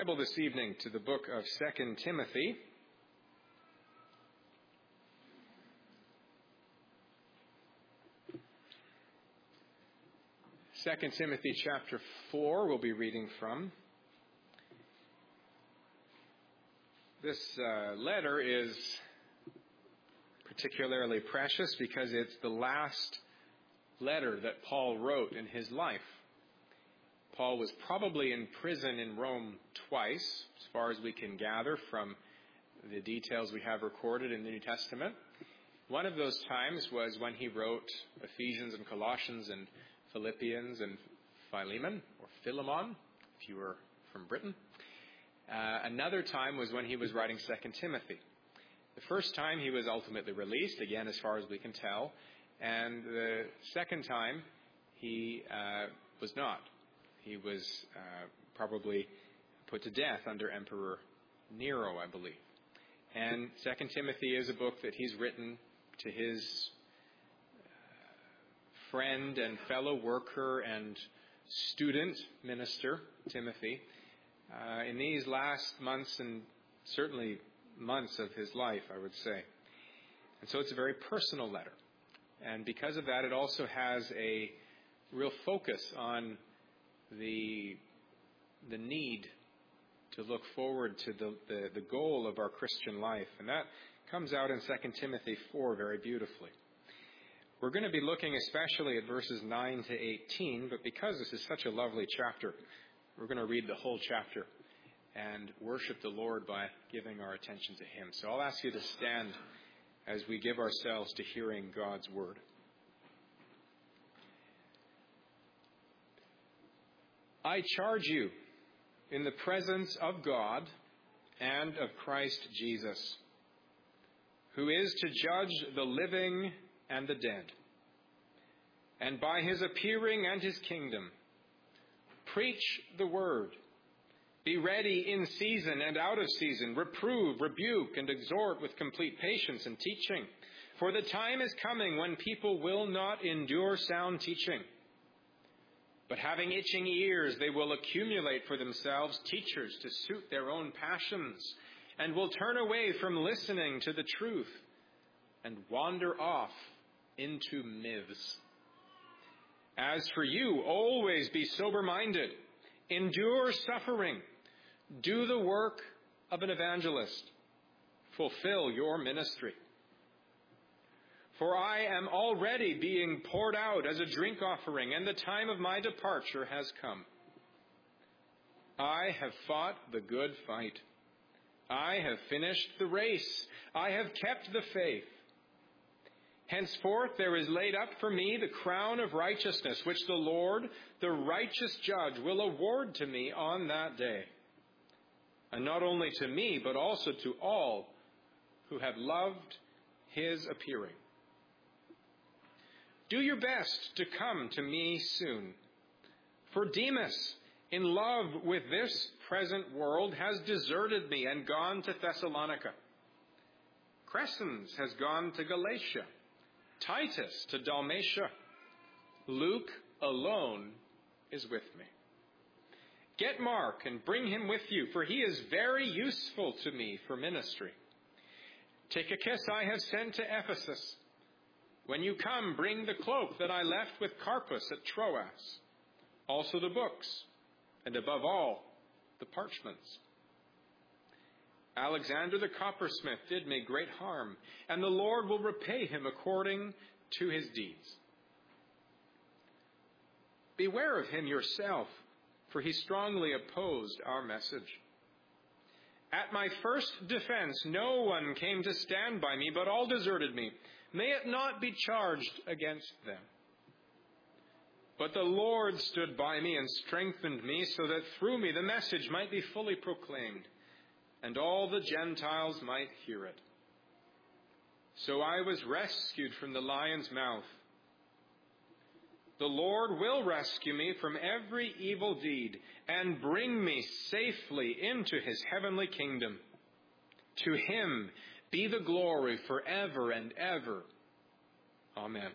Bible this evening to the book of 2 Timothy. Second Timothy chapter 4 we'll be reading from. This letter is particularly precious because it's the last letter that Paul wrote in his life. Paul was probably in prison in Rome twice, as far as we can gather from the details we have recorded in the New Testament. One of those times was when he wrote Ephesians and Colossians and Philippians and Philemon, or Philemon, if you were from Britain. Another time was when he was writing 2 Timothy. The first time he was ultimately released, again, as far as we can tell. And the second time he was not. He was probably put to death under Emperor Nero, I believe. And 2 Timothy is a book that he's written to his friend and fellow worker and student minister, Timothy, in these last months and certainly months of his life, I would say. And so it's a very personal letter. And because of that, it also has a real focus on the need to look forward to the goal of our Christian life. And that comes out in 2 Timothy 4 very beautifully. We're going to be looking especially at verses 9 to 18, but because this is such a lovely chapter, we're going to read the whole chapter and worship the Lord by giving our attention to Him. So I'll ask you to stand as we give ourselves to hearing God's word. I charge you in the presence of God and of Christ Jesus, who is to judge the living and the dead, and by His appearing and His kingdom, preach the word. Be ready in season and out of season. Reprove, rebuke, and exhort with complete patience and teaching. For the time is coming when people will not endure sound teaching, but having itching ears, they will accumulate for themselves teachers to suit their own passions, and will turn away from listening to the truth and wander off into myths. As for you, always be sober-minded, endure suffering, do the work of an evangelist, fulfill your ministry. For I am already being poured out as a drink offering, and the time of my departure has come. I have fought the good fight. I have finished the race. I have kept the faith. Henceforth there is laid up for me the crown of righteousness, which the Lord, the righteous judge, will award to me on that day. And not only to me, but also to all who have loved His appearing. Do your best to come to me soon. For Demas, in love with this present world, has deserted me and gone to Thessalonica. Crescens has gone to Galatia, Titus to Dalmatia. Luke alone is with me. Get Mark and bring him with you, for he is very useful to me for ministry. Tychicus I have sent to Ephesus. When you come, bring the cloak that I left with Carpus at Troas, also the books, and above all, the parchments. Alexander the coppersmith did me great harm, and the Lord will repay him according to his deeds. Beware of him yourself, for he strongly opposed our message. At my first defense, no one came to stand by me, but all deserted me. May it not be charged against them. But the Lord stood by me and strengthened me, so that through me the message might be fully proclaimed, and all the Gentiles might hear it. So I was rescued from the lion's mouth. The Lord will rescue me from every evil deed and bring me safely into His heavenly kingdom. To Him be the glory forever and ever. Amen.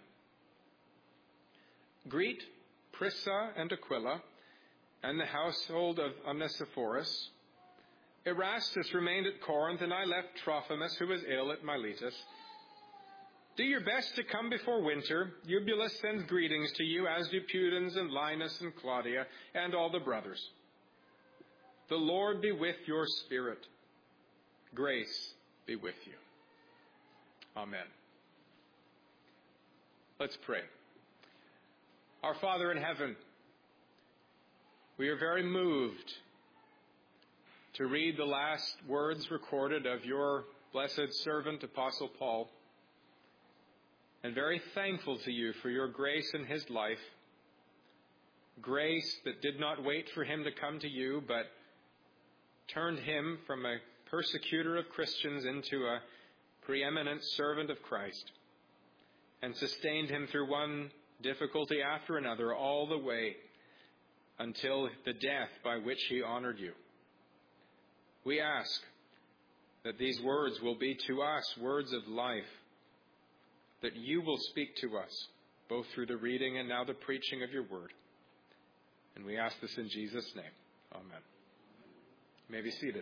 Greet Prisca and Aquila and the household of Onesiphorus, Erastus remained at Corinth, and I left Trophimus, who was ill, at Miletus. Do your best to come before winter. Eubulus sends greetings to you, as do Pudens and Linus and Claudia, and all the brothers. The Lord be with your spirit. Grace be with you. Amen. Let's pray. Our Father in heaven, we are very moved to read the last words recorded of your blessed servant, Apostle Paul, and very thankful to you for your grace in his life, grace that did not wait for him to come to you, but turned him from a persecutor of Christians into a preeminent servant of Christ, and sustained him through one difficulty after another all the way until the death by which he honored you. We ask that these words will be to us words of life, that you will speak to us, both through the reading and now the preaching of your word. And we ask this in Jesus' name. Amen. You may be seated.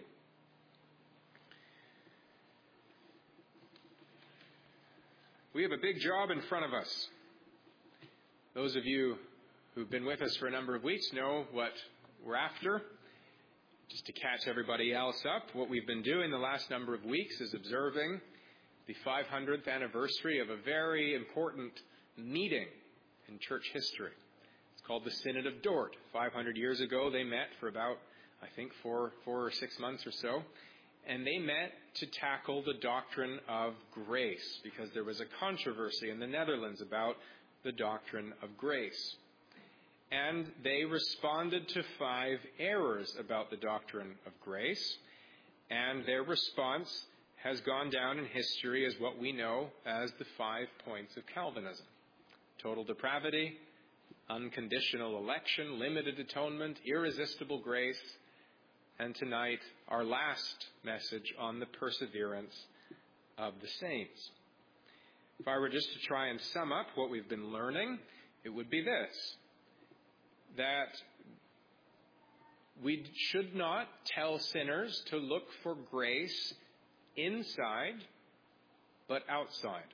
We have a big job in front of us. Those of you who've been with us for a number of weeks know what we're after. Just to catch everybody else up, what we've been doing the last number of weeks is observing the 500th anniversary of a very important meeting in church history. It's called the Synod of Dort. 500 years ago, they met for about, I think, 4 or 6 months or so. And they met to tackle the doctrine of grace, because there was a controversy in the Netherlands about the doctrine of grace. And they responded to 5 errors about the doctrine of grace. And their response has gone down in history as what we know as the 5 points of Calvinism. Total depravity, unconditional election, limited atonement, irresistible grace, and tonight our last message on the perseverance of the saints. If I were just to try and sum up what we've been learning, it would be this: that we should not tell sinners to look for grace inside, but outside.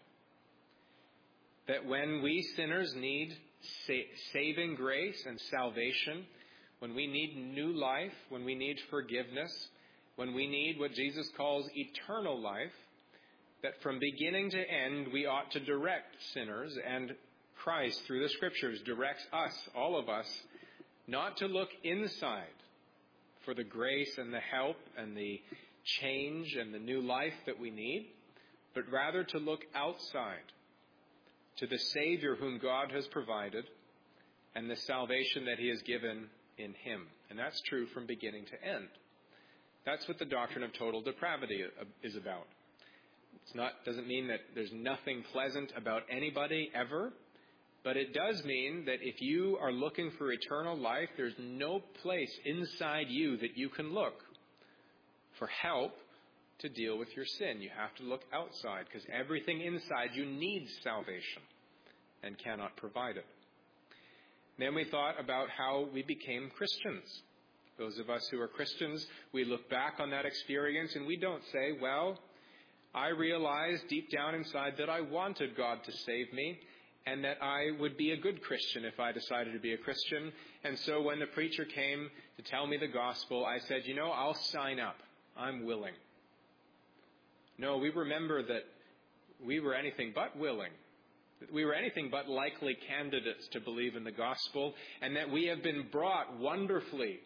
That when we sinners need saving grace and salvation, when we need new life, when we need forgiveness, when we need what Jesus calls eternal life, that from beginning to end we ought to direct sinners, and Christ, through the Scriptures, directs us, all of us, not to look inside for the grace and the help and the change and the new life that we need, but rather to look outside to the Savior whom God has provided and the salvation that he has given in him. And that's true from beginning to end. That's what the doctrine of total depravity is about. Doesn't mean that there's nothing pleasant about anybody ever, but it does mean that if you are looking for eternal life, there's no place inside you that you can look for help to deal with your sin. You have to look outside, because everything inside you needs salvation and cannot provide it. Then we thought about how we became Christians. Those of us who are Christians, we look back on that experience and we don't say, well, I realized deep down inside that I wanted God to save me and that I would be a good Christian if I decided to be a Christian. And so when the preacher came to tell me the gospel, I said, I'll sign up. I'm willing. No, we remember that we were anything but willing. That we were anything but likely candidates to believe in the gospel, and that we have been brought wonderfully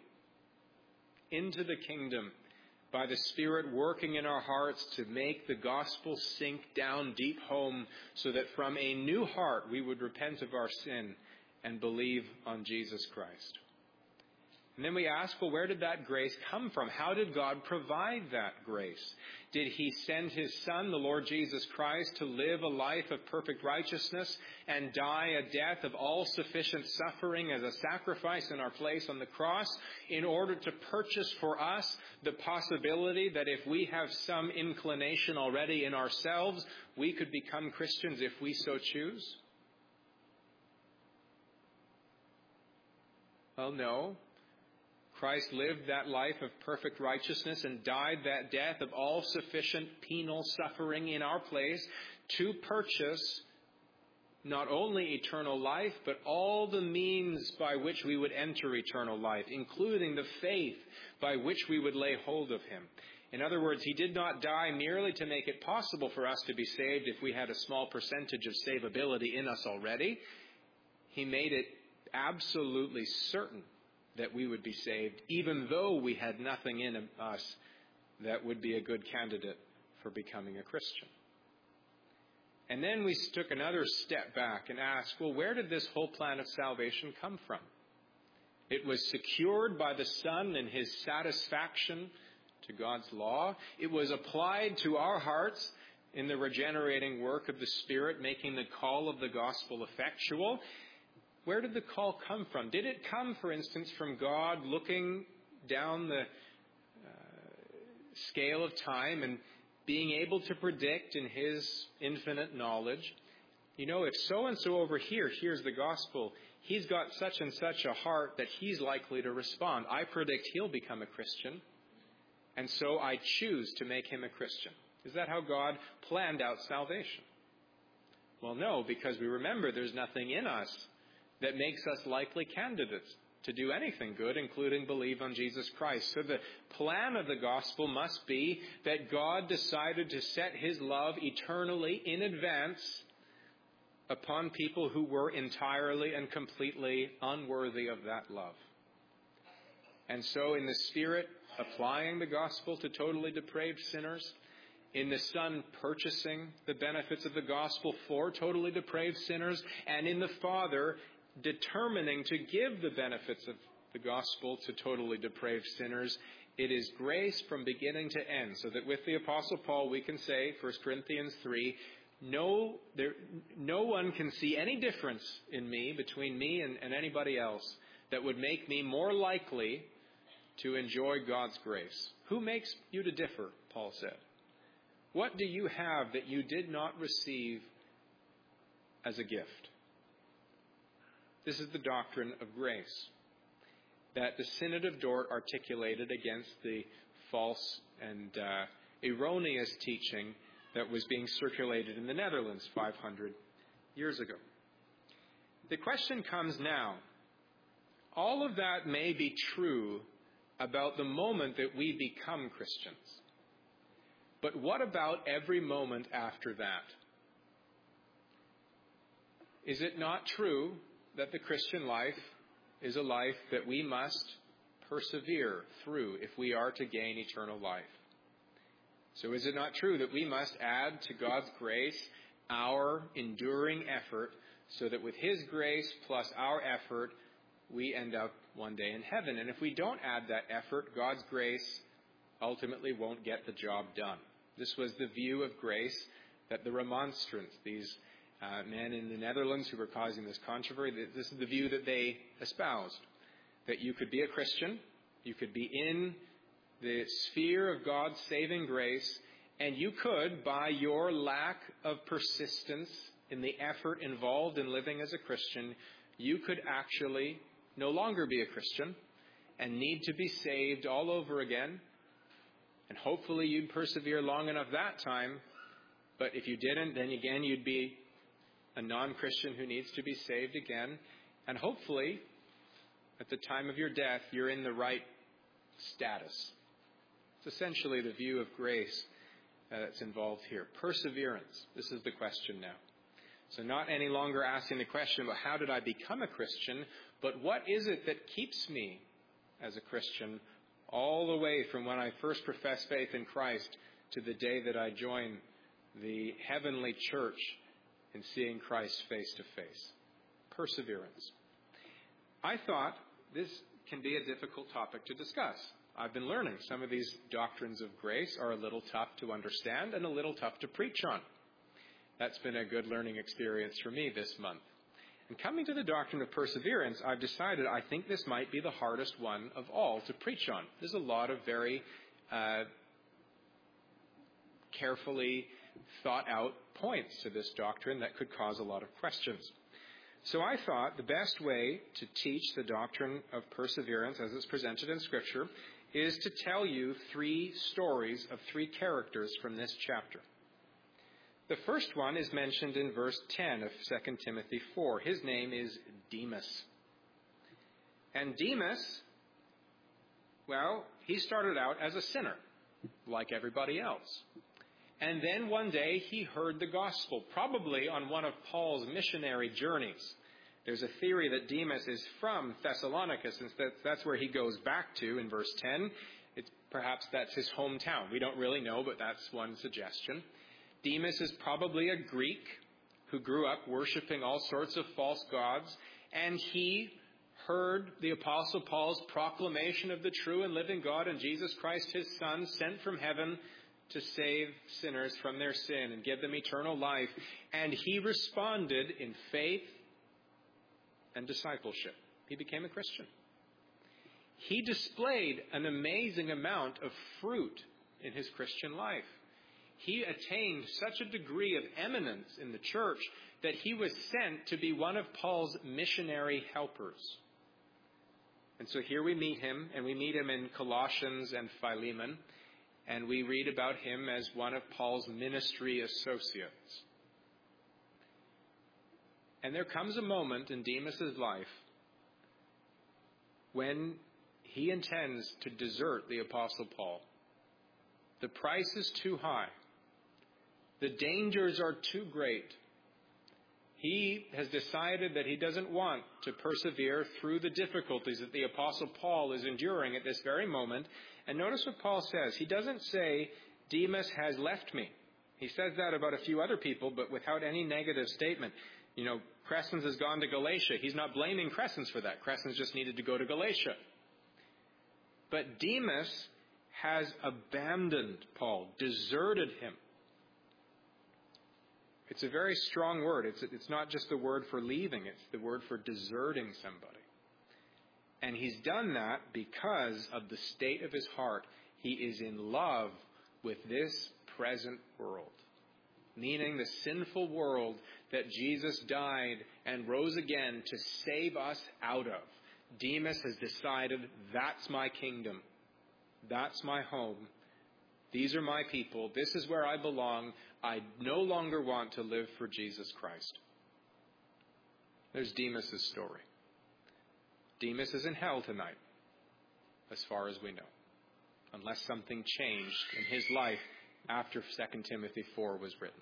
into the kingdom by the Spirit working in our hearts to make the gospel sink down deep home, so that from a new heart we would repent of our sin and believe on Jesus Christ. And then we ask, well, where did that grace come from? How did God provide that grace? Did he send his Son, the Lord Jesus Christ, to live a life of perfect righteousness and die a death of all-sufficient suffering as a sacrifice in our place on the cross, in order to purchase for us the possibility that if we have some inclination already in ourselves, we could become Christians if we so choose? Well, no. Christ lived that life of perfect righteousness and died that death of all-sufficient penal suffering in our place to purchase not only eternal life, but all the means by which we would enter eternal life, including the faith by which we would lay hold of him. In other words, he did not die merely to make it possible for us to be saved if we had a small percentage of savability in us already. He made it absolutely certain that we would be saved, even though we had nothing in us that would be a good candidate for becoming a Christian. And then we took another step back and asked, well, where did this whole plan of salvation come from? It was secured by the Son in his satisfaction to God's law. It was applied to our hearts in the regenerating work of the Spirit, making the call of the gospel effectual. Where did the call come from? Did it come, for instance, from God looking down the scale of time and being able to predict in his infinite knowledge, if so-and-so over here hears the gospel, he's got such and such a heart that he's likely to respond. I predict he'll become a Christian, and so I choose to make him a Christian. Is that how God planned out salvation? Well, no, because we remember there's nothing in us that makes us likely candidates to do anything good, including believe on Jesus Christ. So the plan of the gospel must be that God decided to set his love eternally in advance upon people who were entirely and completely unworthy of that love. And so in the Spirit applying the gospel to totally depraved sinners, in the Son purchasing the benefits of the gospel for totally depraved sinners, and in the Father determining to give the benefits of the gospel to totally depraved sinners, it is grace from beginning to end. So that with the Apostle Paul we can say, 1 Corinthians 3, no one can see any difference in me, between me and anybody else, that would make me more likely to enjoy God's grace. Who makes you to differ, Paul said. What do you have that you did not receive as a gift? This is the doctrine of grace that the Synod of Dort articulated against the false and erroneous teaching that was being circulated in the Netherlands 500 years ago. The question comes now. All of that may be true about the moment that we become Christians. But what about every moment after that? Is it not true that the Christian life is a life that we must persevere through if we are to gain eternal life? So is it not true that we must add to God's grace our enduring effort so that with his grace plus our effort, we end up one day in heaven? And if we don't add that effort, God's grace ultimately won't get the job done. This was the view of grace that the Remonstrants, these men in the Netherlands who were causing this controversy, this is the view that they espoused. That you could be a Christian, you could be in the sphere of God's saving grace, and you could, by your lack of persistence in the effort involved in living as a Christian, you could actually no longer be a Christian and need to be saved all over again. And hopefully you'd persevere long enough that time, but if you didn't, then again you'd be a non-Christian who needs to be saved again. And hopefully, at the time of your death, you're in the right status. It's essentially the view of grace that's involved here. Perseverance. This is the question now. So not any longer asking the question about how did I become a Christian, but what is it that keeps me as a Christian all the way from when I first professed faith in Christ to the day that I join the heavenly church in seeing Christ face to face. Perseverance. I thought this can be a difficult topic to discuss. I've been learning some of these doctrines of grace are a little tough to understand and a little tough to preach on. That's been a good learning experience for me this month. And coming to the doctrine of perseverance, I've decided I think this might be the hardest one of all to preach on. There's a lot of very carefully thought out points to this doctrine that could cause a lot of questions. So I thought the best way to teach the doctrine of perseverance as it's presented in Scripture is to tell you 3 stories of 3 characters from this chapter. The first one is mentioned in verse 10 of 2 Timothy 4. His name is Demas. And Demas, well, he started out as a sinner, like everybody else. And then one day he heard the gospel, probably on one of Paul's missionary journeys. There's a theory that Demas is from Thessalonica, since that's where he goes back to in verse 10. Perhaps that's his hometown. We don't really know, but that's one suggestion. Demas is probably a Greek who grew up worshiping all sorts of false gods, and he heard the Apostle Paul's proclamation of the true and living God and Jesus Christ, his Son, sent from heaven to save sinners from their sin and give them eternal life. And he responded in faith and discipleship. He became a Christian. He displayed an amazing amount of fruit in his Christian life. He attained such a degree of eminence in the church that he was sent to be one of Paul's missionary helpers. And so here we meet him, and we meet him in Colossians and Philemon, and we read about him as one of Paul's ministry associates. And there comes a moment in Demas' life when he intends to desert the Apostle Paul. The price is too high. The dangers are too great. He has decided that he doesn't want to persevere through the difficulties that the Apostle Paul is enduring at this very moment. And notice what Paul says. He doesn't say, Demas has left me. He says that about a few other people, but without any negative statement. You know, Crescens has gone to Galatia. He's not blaming Crescens for that. Crescens just needed to go to Galatia. But Demas has abandoned Paul, deserted him. It's a very strong word. It's not just the word for leaving. It's the word for deserting somebody. And he's done that because of the state of his heart. He is in love with this present world, meaning the sinful world that Jesus died and rose again to save us out of. Demas has decided, that's my kingdom. That's my home. These are my people. This is where I belong. I no longer want to live for Jesus Christ. There's Demas' story. Demas is in hell tonight, as far as we know, unless something changed in his life after 2 Timothy 4 was written.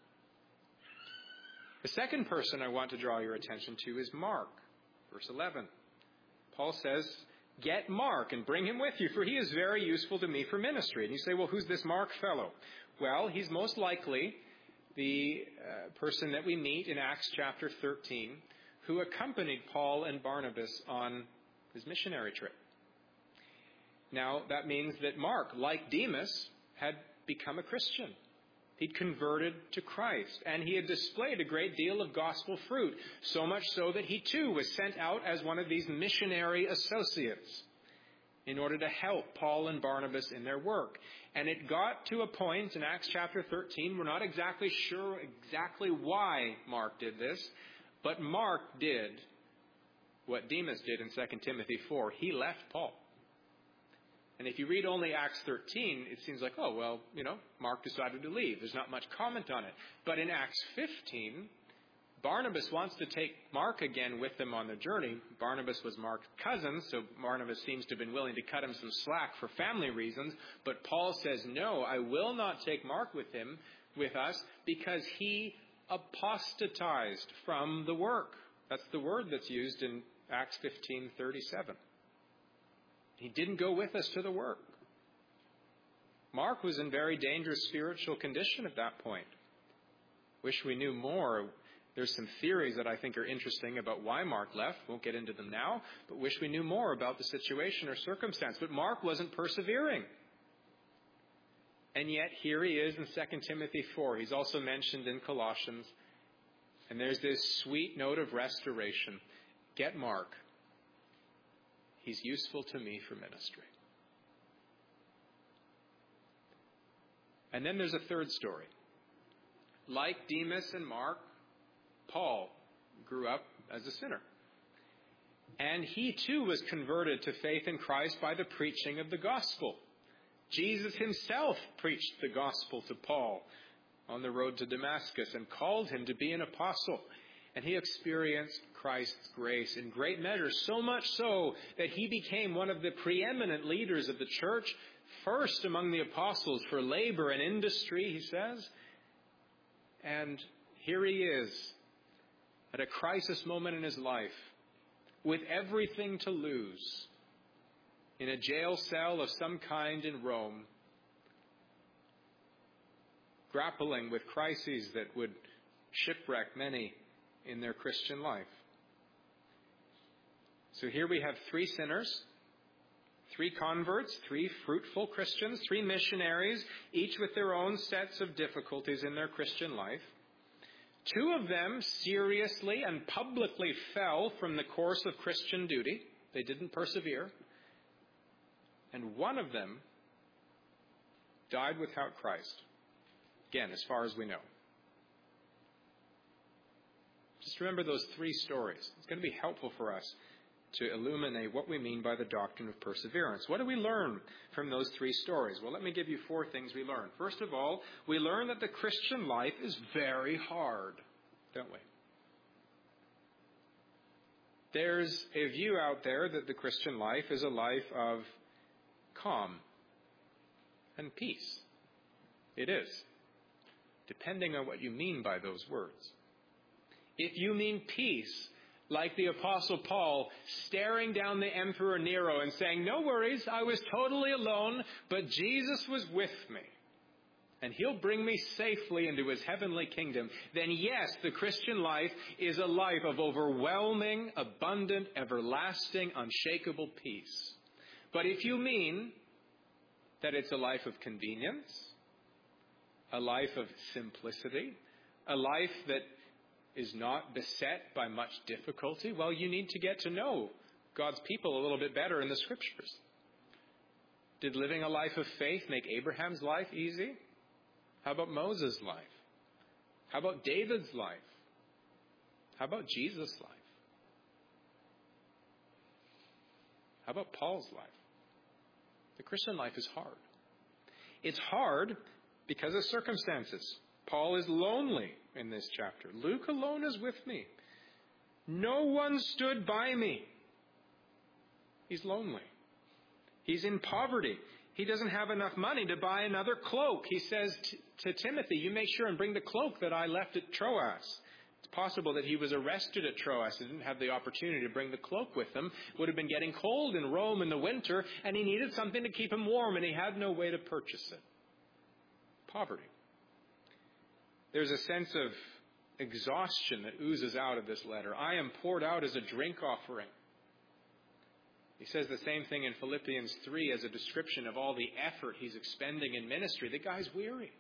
The second person I want to draw your attention to is Mark, verse 11. Paul says, get Mark and bring him with you, for he is very useful to me for ministry. And you say, well, who's this Mark fellow? Well, he's most likely the person that we meet in Acts chapter 13 who accompanied Paul and Barnabas on his missionary trip. Now, that means that Mark, like Demas, had become a Christian. He'd converted to Christ, and he had displayed a great deal of gospel fruit, so much so that he too was sent out as one of these missionary associates in order to help Paul and Barnabas in their work. And it got to a point in Acts chapter 13, we're not exactly sure exactly why Mark did this, but Mark did what Demas did in 2 Timothy 4. He left Paul. And if you read only Acts 13, it seems like, oh, well, Mark decided to leave. There's not much comment on it. But in Acts 15, Barnabas wants to take Mark again with them on the journey. Barnabas was Mark's cousin, so Barnabas seems to have been willing to cut him some slack for family reasons. But Paul says, no, I will not take Mark with us, because he apostatized from the work. That's the word that's used in Acts 15:37. He didn't go with us to the work. Mark was in very dangerous spiritual condition at that point. Wish we knew more. There's some theories that I think are interesting about why Mark left. Won't get into them now, but wish we knew more about the situation or circumstance. But Mark wasn't persevering. And yet here he is in 2 Timothy 4. He's also mentioned in Colossians. And there's this sweet note of restoration. Get Mark. He's useful to me for ministry. And then there's a third story. Like Demas and Mark, Paul grew up as a sinner. And he too was converted to faith in Christ by the preaching of the gospel. Jesus himself preached the gospel to Paul on the road to Damascus and called him to be an apostle. And he experienced Christ's grace in great measure, so much so that he became one of the preeminent leaders of the church, first among the apostles for labor and industry, he says. And here he is at a crisis moment in his life, with everything to lose, in a jail cell of some kind in Rome, grappling with crises that would shipwreck many in their Christian life. So here we have 3 sinners, 3 converts, 3 fruitful Christians, 3 missionaries, each with their own sets of difficulties in their Christian life. 2 of them seriously and publicly fell from the course of Christian duty. They didn't persevere. And 1 of them died without Christ. Again, as far as we know. Just remember those 3 stories. It's going to be helpful for us to illuminate what we mean by the doctrine of perseverance. What do we learn from those 3 stories? Well, let me give you 4 things we learn. First of all, we learn that the Christian life is very hard, don't we? There's a view out there that the Christian life is a life of calm and peace. It is, depending on what you mean by those words. If you mean peace, like the Apostle Paul staring down the Emperor Nero and saying, "No worries, I was totally alone, but Jesus was with me, and he'll bring me safely into his heavenly kingdom," then yes, the Christian life is a life of overwhelming, abundant, everlasting, unshakable peace. But if you mean that it's a life of convenience, a life of simplicity, a life that is not beset by much difficulty, well, you need to get to know God's people a little bit better in the Scriptures. Did living a life of faith make Abraham's life easy? How about Moses' life? How about David's life? How about Jesus' life? How about Paul's life? The Christian life is hard. It's hard because of circumstances. Paul is lonely in this chapter. Luke alone is with me. No one stood by me. He's lonely. He's in poverty. He doesn't have enough money to buy another cloak. He says to Timothy, "You make sure and bring the cloak that I left at Troas." It's possible that he was arrested at Troas and didn't have the opportunity to bring the cloak with him. Would have been getting cold in Rome in the winter, and he needed something to keep him warm, and he had no way to purchase it. Poverty. There's a sense of exhaustion that oozes out of this letter. I am poured out as a drink offering. He says the same thing in Philippians 3 as a description of all the effort he's expending in ministry. The guy's weary.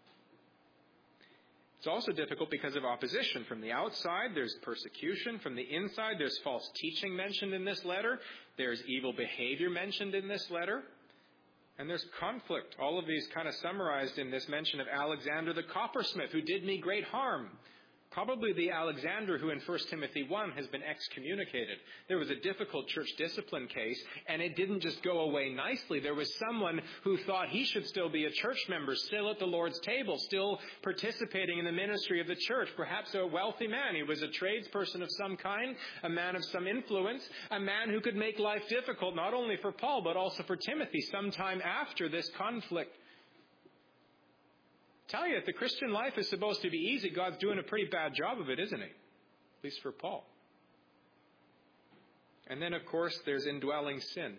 It's also difficult because of opposition. From the outside, there's persecution. From the inside, there's false teaching mentioned in this letter. There's evil behavior mentioned in this letter. And there's conflict. All of these kind of summarized in this mention of Alexander the coppersmith, who did me great harm. Probably the Alexander who in 1 Timothy 1 has been excommunicated. There was a difficult church discipline case, and it didn't just go away nicely. There was someone who thought he should still be a church member, still at the Lord's table, still participating in the ministry of the church, perhaps a wealthy man. He was a tradesperson of some kind, a man of some influence, a man who could make life difficult not only for Paul but also for Timothy sometime after this conflict. Tell you, if the Christian life is supposed to be easy, God's doing a pretty bad job of it, isn't he? At least for Paul. And then, of course, there's indwelling sin.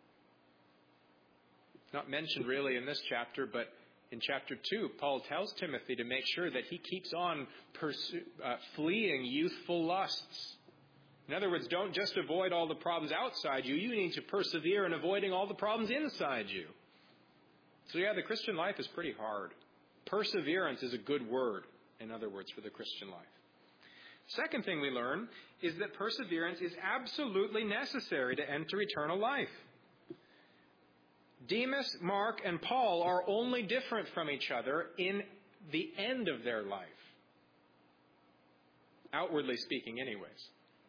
It's not mentioned really in this chapter, but in chapter 2, Paul tells Timothy to make sure that he keeps on fleeing youthful lusts. In other words, don't just avoid all the problems outside you. You need to persevere in avoiding all the problems inside you. So yeah, the Christian life is pretty hard. Perseverance is a good word, in other words, for the Christian life. Second thing we learn is that perseverance is absolutely necessary to enter eternal life. Demas, Mark, and Paul are only different from each other in the end of their life. Outwardly speaking, anyways.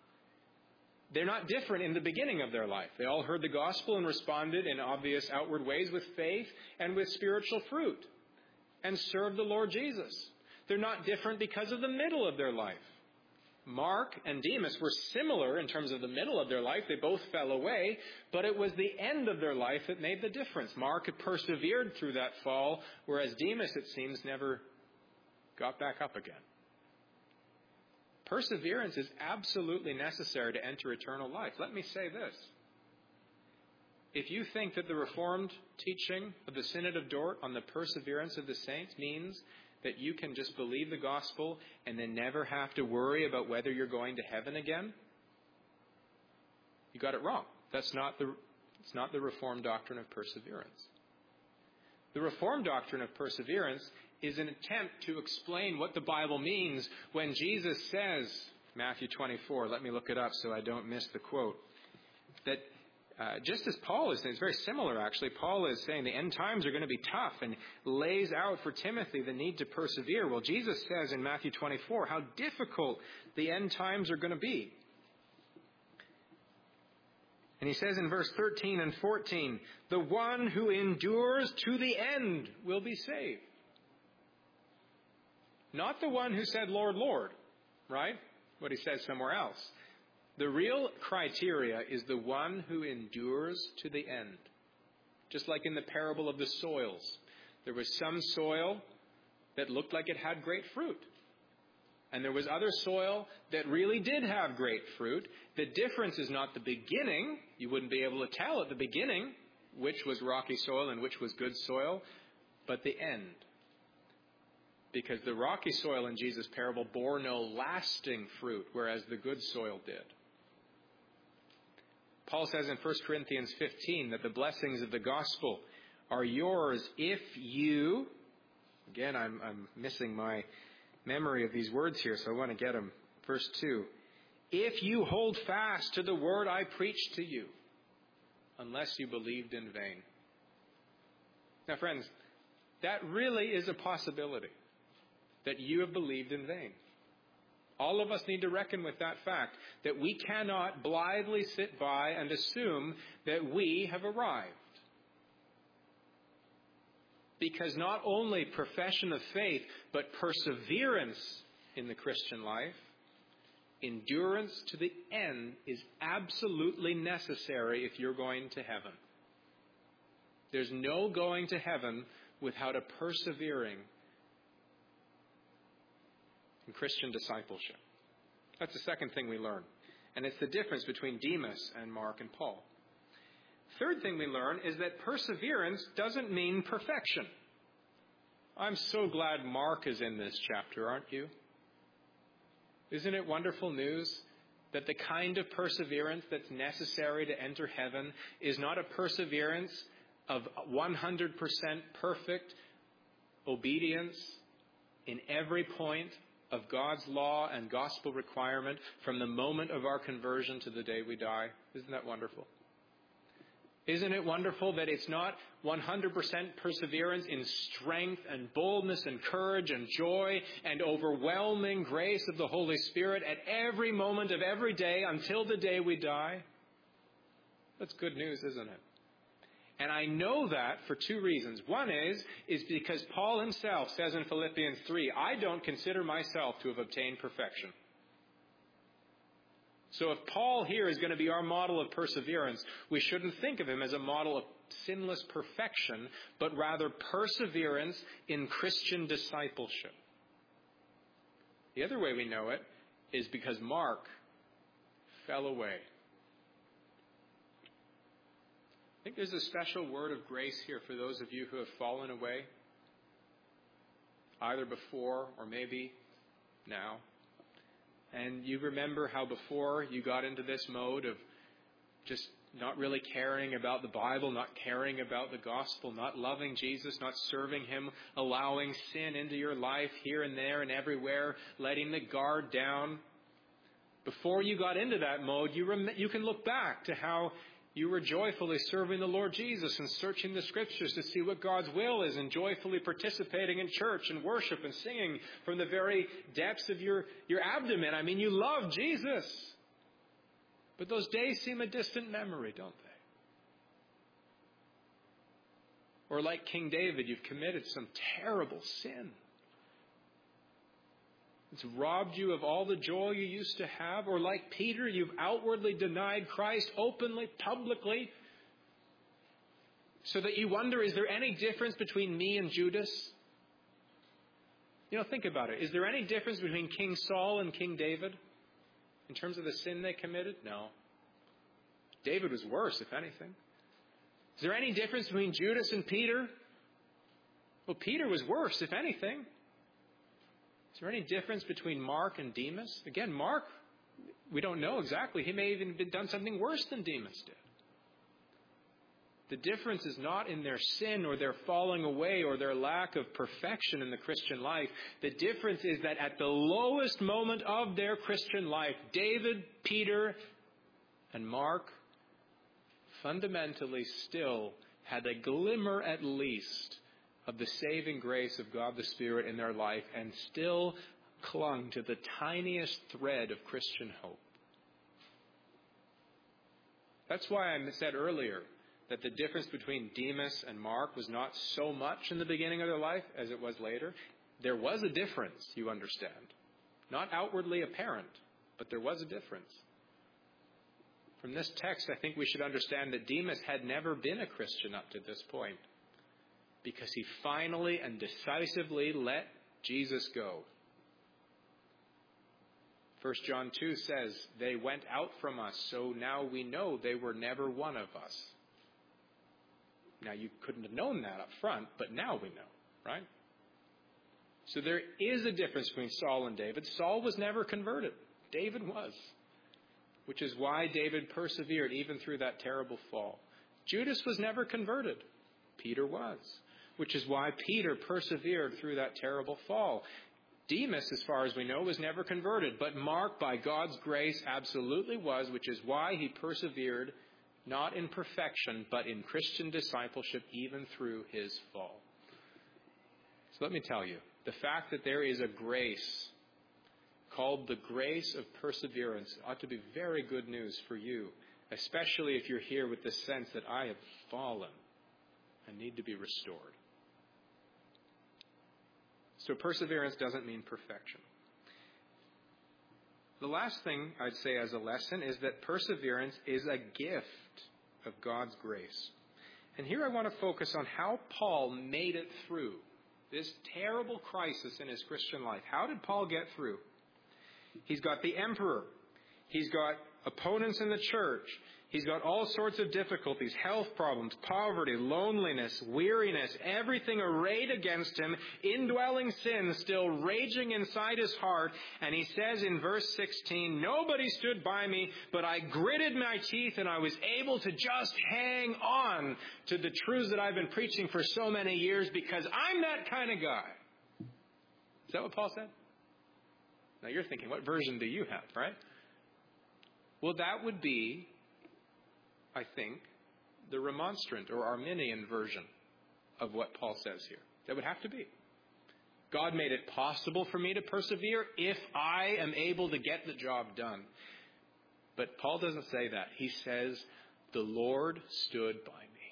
they're not different in the beginning of their life. They all heard the gospel and responded in obvious outward ways with faith and with spiritual fruit and served the Lord Jesus. They're not different because of the middle of their life. Mark and Demas were similar in terms of the middle of their life. They both fell away, but it was the end of their life that made the difference. Mark had persevered through that fall, whereas Demas, it seems, never got back up again. Perseverance is absolutely necessary to enter eternal life. Let me say this. If you think that the Reformed teaching of the Synod of Dort on the perseverance of the saints means that you can just believe the gospel and then never have to worry about whether you're going to heaven again, you got it wrong. It's not the Reformed doctrine of perseverance. The Reformed doctrine of perseverance is an attempt to explain what the Bible means when Jesus says, Matthew 24, let me look it up so I don't miss the quote, that just as Paul is saying, it's very similar actually, Paul is saying the end times are going to be tough and lays out for Timothy the need to persevere. Well, Jesus says in Matthew 24 how difficult the end times are going to be. And he says in verse 13 and 14, the one who endures to the end will be saved. Not the one who said, Lord, Lord, right? What he says somewhere else. The real criteria is the one who endures to the end. Just like in the parable of the soils. There was some soil that looked like it had great fruit. And there was other soil that really did have great fruit. The difference is not the beginning. You wouldn't be able to tell at the beginning which was rocky soil and which was good soil, but the end. Because the rocky soil in Jesus' parable bore no lasting fruit, whereas the good soil did. Paul says in 1 Corinthians 15 that the blessings of the gospel are yours if you, again, I'm missing my memory of these words here, so I want to get them. Verse 2, if you hold fast to the word I preached to you, unless you believed in vain. Now, friends, that really is a possibility, that you have believed in vain. All of us need to reckon with that fact, that we cannot blithely sit by and assume that we have arrived. Because not only profession of faith, but perseverance in the Christian life, endurance to the end is absolutely necessary if you're going to heaven. There's no going to heaven without a persevering in Christian discipleship. That's the second thing we learn. And it's the difference between Demas and Mark and Paul. Third thing we learn is that perseverance doesn't mean perfection. I'm so glad Mark is in this chapter, aren't you? Isn't it wonderful news that the kind of perseverance that's necessary to enter heaven is not a perseverance of 100% perfect obedience in every point of God's law and gospel requirement from the moment of our conversion to the day we die? Isn't that wonderful? Isn't it wonderful that it's not 100% perseverance in strength and boldness and courage and joy and overwhelming grace of the Holy Spirit at every moment of every day until the day we die? That's good news, isn't it? And I know that for two reasons. One is because Paul himself says in Philippians 3, I don't consider myself to have obtained perfection. So if Paul here is going to be our model of perseverance, we shouldn't think of him as a model of sinless perfection, but rather perseverance in Christian discipleship. The other way we know it is because Mark fell away. I think there's a special word of grace here for those of you who have fallen away, either before or maybe now. And you remember how before you got into this mode of just not really caring about the Bible, not caring about the gospel, not loving Jesus, not serving Him, allowing sin into your life here and there and everywhere, letting the guard down. Before you got into that mode, you can look back to how you were joyfully serving the Lord Jesus and searching the Scriptures to see what God's will is and joyfully participating in church and worship and singing from the very depths of your abdomen. I mean, you love Jesus. But those days seem a distant memory, don't they? Or like King David, you've committed some terrible sin. It's robbed you of all the joy you used to have. Or like Peter, you've outwardly denied Christ openly, publicly, so that you wonder, is there any difference between me and Judas? Think about it. Is there any difference between King Saul and King David in terms of the sin they committed? No. David was worse, if anything. Is there any difference between Judas and Peter? Well, Peter was worse, if anything. Is there any difference between Mark and Demas? Again, Mark, we don't know exactly. He may have even done something worse than Demas did. The difference is not in their sin or their falling away or their lack of perfection in the Christian life. The difference is that at the lowest moment of their Christian life, David, Peter, and Mark fundamentally still had a glimmer at least of the saving grace of God the Spirit in their life and still clung to the tiniest thread of Christian hope. That's why I said earlier that the difference between Demas and Mark was not so much in the beginning of their life as it was later. There was a difference, you understand. Not outwardly apparent, but there was a difference. From this text, I think we should understand that Demas had never been a Christian up to this point, because he finally and decisively let Jesus go. 1 John 2 says, they went out from us, so now we know they were never one of us. Now, you couldn't have known that up front, but now we know, right? So there is a difference between Saul and David. Saul was never converted. David was, which is why David persevered even through that terrible fall. Judas was never converted. Peter was, which is why Peter persevered through that terrible fall. Demas, as far as we know, was never converted, but Mark, by God's grace, absolutely was, which is why he persevered not in perfection, but in Christian discipleship, even through his fall. So let me tell you, the fact that there is a grace called the grace of perseverance ought to be very good news for you, especially if you're here with the sense that I have fallen and need to be restored. So perseverance doesn't mean perfection. The last thing I'd say as a lesson is that perseverance is a gift of God's grace. And here I want to focus on how Paul made it through this terrible crisis in his Christian life. How did Paul get through? He's got the emperor. He's got opponents in the church. He's got all sorts of difficulties, health problems, poverty, loneliness, weariness, everything arrayed against him, indwelling sin still raging inside his heart. And he says in verse 16, nobody stood by me, but I gritted my teeth and I was able to just hang on to the truths that I've been preaching for so many years because I'm that kind of guy. Is that what Paul said? Now you're thinking, what version do you have, right? Well, that would be, I think, the Remonstrant or Arminian version of what Paul says here. That would have to be. God made it possible for me to persevere if I am able to get the job done. But Paul doesn't say that. He says, the Lord stood by me.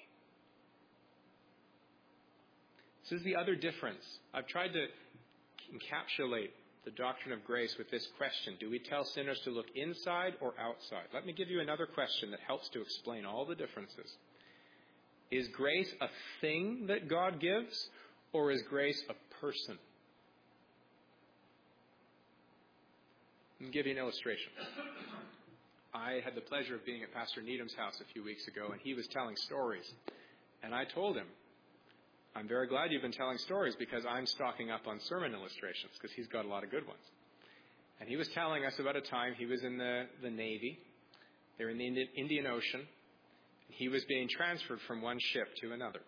This is the other difference. I've tried to encapsulate the doctrine of grace with this question. Do we tell sinners to look inside or outside? Let me give you another question that helps to explain all the differences. Is grace a thing that God gives, or is grace a person? Let me give you an illustration. I had the pleasure of being at Pastor Needham's house a few weeks ago, and he was telling stories. And I told him, I'm very glad you've been telling stories because I'm stocking up on sermon illustrations because he's got a lot of good ones. And he was telling us about a time he was in the Navy. They were in the Indian Ocean. And he was being transferred from one ship to another.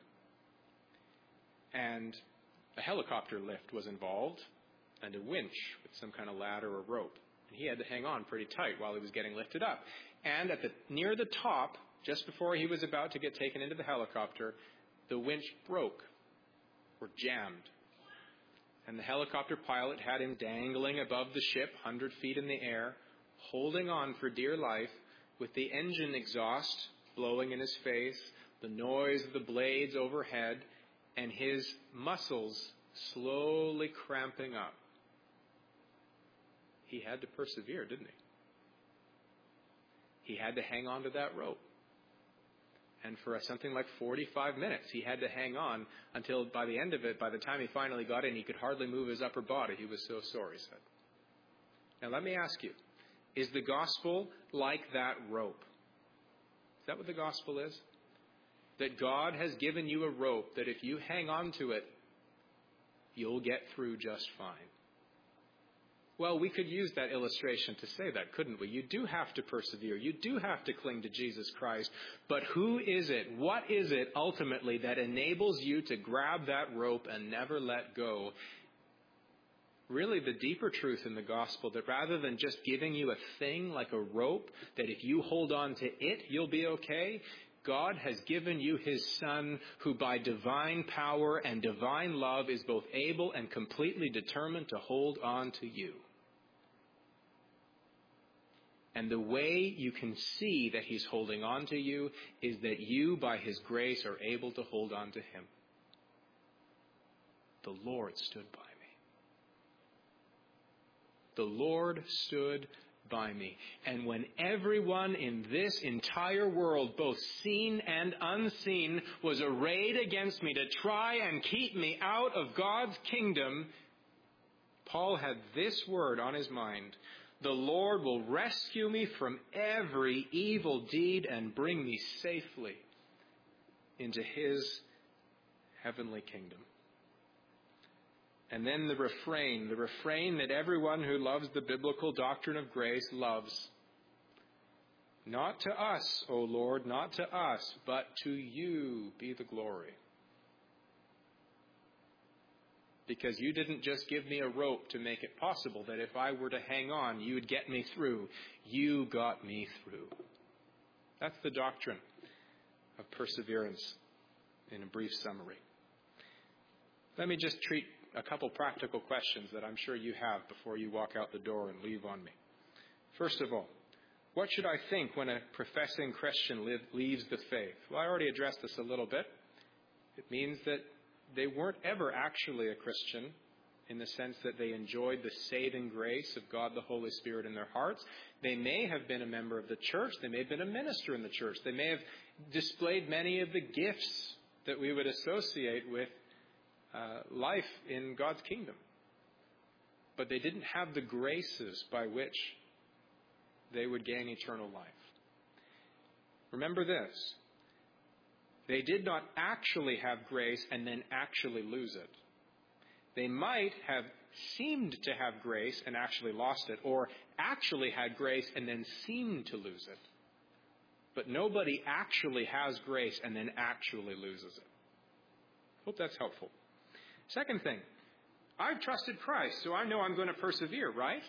And a helicopter lift was involved and a winch with some kind of ladder or rope. And he had to hang on pretty tight while he was getting lifted up. And near the top, just before he was about to get taken into the helicopter, the winch broke or jammed. And the helicopter pilot had him dangling above the ship, 100 feet in the air, holding on for dear life with the engine exhaust blowing in his face, the noise of the blades overhead, and his muscles slowly cramping up. He had to persevere, didn't he? He had to hang on to that rope. And for something like 45 minutes, he had to hang on until by the end of it, by the time he finally got in, he could hardly move his upper body. He was so sore, he said. Now let me ask you, is the gospel like that rope? Is that what the gospel is? That God has given you a rope that if you hang on to it, you'll get through just fine. Well, we could use that illustration to say that, couldn't we? You do have to persevere. You do have to cling to Jesus Christ. But who is it? What is it ultimately that enables you to grab that rope and never let go? Really, the deeper truth in the gospel, that rather than just giving you a thing like a rope, that if you hold on to it, you'll be okay, God has given you his Son, who by divine power and divine love is both able and completely determined to hold on to you. And the way you can see that he's holding on to you is that you, by his grace, are able to hold on to him. The Lord stood by me. The Lord stood by me. And when everyone in this entire world, both seen and unseen, was arrayed against me to try and keep me out of God's kingdom, Paul had this word on his mind: the Lord will rescue me from every evil deed and bring me safely into his heavenly kingdom. And then the refrain that everyone who loves the biblical doctrine of grace loves. Not to us, O Lord, not to us, but to you be the glory. Because you didn't just give me a rope to make it possible that if I were to hang on, you would get me through. You got me through. That's the doctrine of perseverance in a brief summary. Let me just treat a couple practical questions that I'm sure you have before you walk out the door and leave on me. First of all, what should I think when a professing Christian leaves the faith? Well, I already addressed this a little bit. It means that they weren't ever actually a Christian in the sense that they enjoyed the saving grace of God the Holy Spirit in their hearts. They may have been a member of the church. They may have been a minister in the church. They may have displayed many of the gifts that we would associate with life in God's kingdom. But they didn't have the graces by which they would gain eternal life. Remember this: they did not actually have grace and then actually lose it. They might have seemed to have grace and actually lost it, or actually had grace and then seemed to lose it. But nobody actually has grace and then actually loses it. Hope that's helpful. Second thing, I've trusted Christ, so I know I'm going to persevere, right?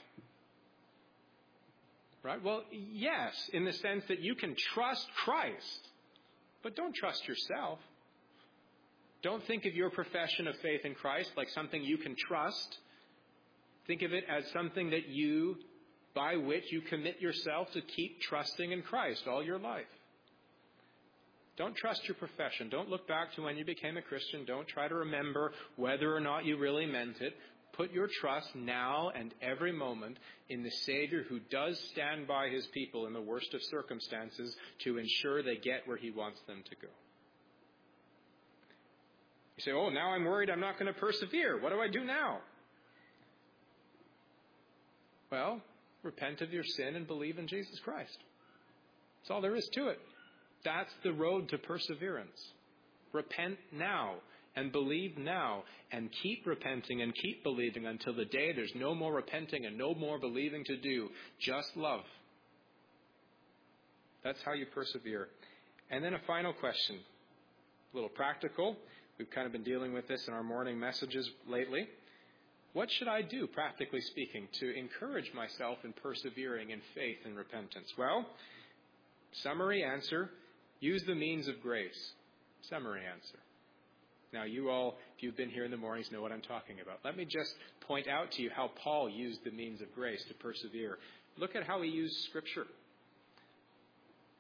Right? Well, yes, in the sense that you can trust Christ, but don't trust yourself. Don't think of your profession of faith in Christ like something you can trust. Think of it as something that by which you commit yourself to keep trusting in Christ all your life. Don't trust your profession. Don't look back to when you became a Christian. Don't try to remember whether or not you really meant it. Put your trust now and every moment in the Savior who does stand by his people in the worst of circumstances to ensure they get where he wants them to go. You say, oh, now I'm worried I'm not going to persevere. What do I do now? Well, repent of your sin and believe in Jesus Christ. That's all there is to it. That's the road to perseverance. Repent now and believe now and keep repenting and keep believing until the day there's no more repenting and no more believing to do. Just love. That's how you persevere. And then a final question, a little practical. We've kind of been dealing with this in our morning messages lately. What should I do, practically speaking, to encourage myself in persevering in faith and repentance? Well, summary answer, use the means of grace. Summary answer. Now, you all, if you've been here in the mornings, know what I'm talking about. Let me just point out to you how Paul used the means of grace to persevere. Look at how he used Scripture.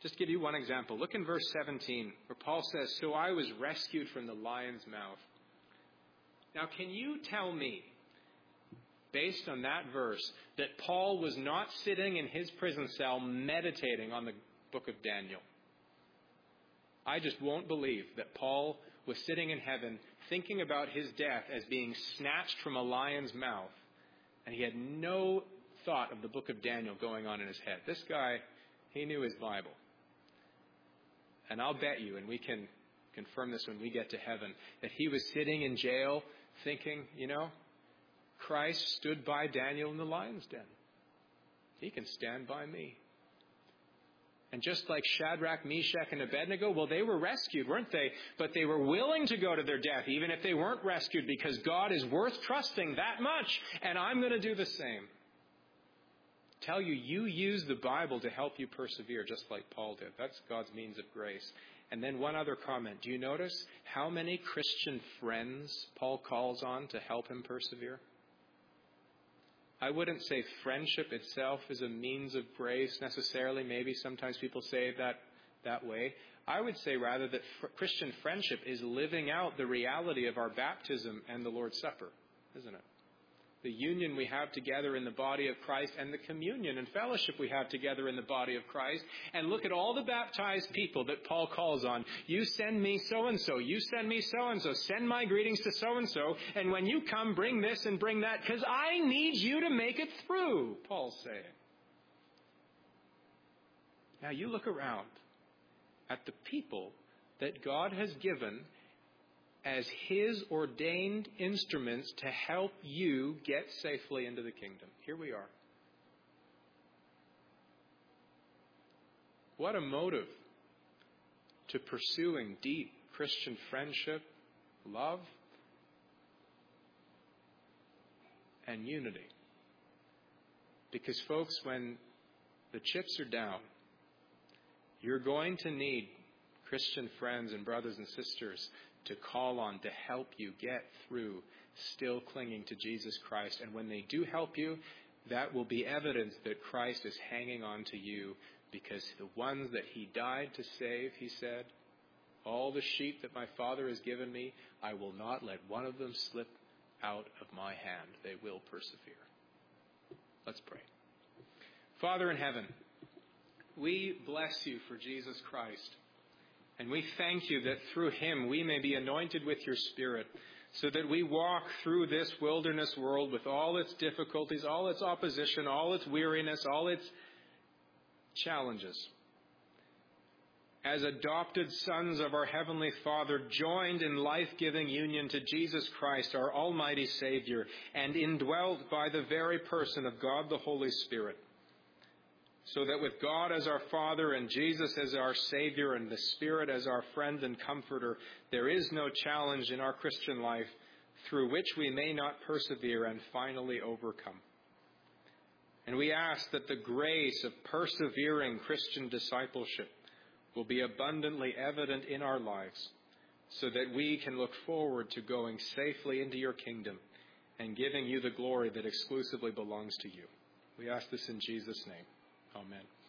Just to give you one example, look in verse 17, where Paul says, "So I was rescued from the lion's mouth." Now, can you tell me, based on that verse, that Paul was not sitting in his prison cell meditating on the book of Daniel? I just won't believe that Paul was sitting in heaven thinking about his death as being snatched from a lion's mouth, and he had no thought of the book of Daniel going on in his head. This guy, he knew his Bible. And I'll bet you, and we can confirm this when we get to heaven, that he was sitting in jail thinking, Christ stood by Daniel in the lion's den. He can stand by me. And just like Shadrach, Meshach, and Abednego, well, they were rescued, weren't they? But they were willing to go to their death, even if they weren't rescued, because God is worth trusting that much, and I'm going to do the same. Tell you, you use the Bible to help you persevere, just like Paul did. That's God's means of grace. And then one other comment. Do you notice how many Christian friends Paul calls on to help him persevere? I wouldn't say friendship itself is a means of grace necessarily. Maybe sometimes people say it that way. I would say rather that Christian friendship is living out the reality of our baptism and the Lord's Supper, isn't it? The union we have together in the body of Christ and the communion and fellowship we have together in the body of Christ. And look at all the baptized people that Paul calls on. You send me so-and-so. You send me so-and-so. Send my greetings to so-and-so. And when you come, bring this and bring that, because I need you to make it through, Paul's saying. Now you look around at the people that God has given as his ordained instruments to help you get safely into the kingdom. Here we are. What a motive to pursuing deep Christian friendship, love, and unity. Because folks, when the chips are down, you're going to need Christian friends and brothers and sisters to call on to help you get through, still clinging to Jesus Christ. And when they do help you, that will be evidence that Christ is hanging on to you, because the ones that he died to save, he said, all the sheep that my Father has given me, I will not let one of them slip out of my hand. They will persevere. Let's pray. Father in heaven, we bless you for Jesus Christ. And we thank you that through him we may be anointed with your Spirit, so that we walk through this wilderness world with all its difficulties, all its opposition, all its weariness, all its challenges. As adopted sons of our Heavenly Father, joined in life-giving union to Jesus Christ, our almighty Savior, and indwelt by the very person of God the Holy Spirit, so that with God as our Father and Jesus as our Savior and the Spirit as our friend and comforter, there is no challenge in our Christian life through which we may not persevere and finally overcome. And we ask that the grace of persevering Christian discipleship will be abundantly evident in our lives, so that we can look forward to going safely into your kingdom and giving you the glory that exclusively belongs to you. We ask this in Jesus' name. Amen.